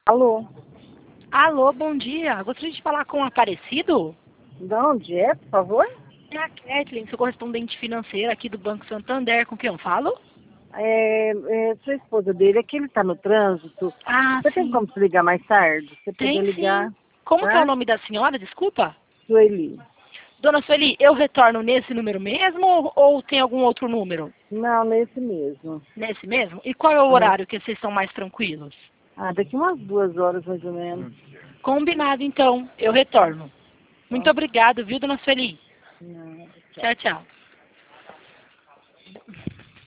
Alô? Alô, bom dia. Gostaria de falar com o Aparecido? De onde é, por favor? É a Kathleen, sou correspondente financeira aqui do Banco Santander. Com quem eu falo? Sua esposa dele, é que ele tá no trânsito. Ah, Você tem sim. como se ligar mais tarde? Você poder Tem ligar, sim. Como que é o tá? nome da senhora? Desculpa. Sueli. Dona Sueli, eu retorno nesse número mesmo ou tem algum outro número? Não, nesse mesmo. Nesse mesmo? E qual é o É. horário que vocês estão mais tranquilos? Daqui umas 2 horas, mais ou menos. Combinado, então. Eu retorno. Muito Tá? obrigado, viu, Dona Sueli? Não, tchau. Tchau, tchau.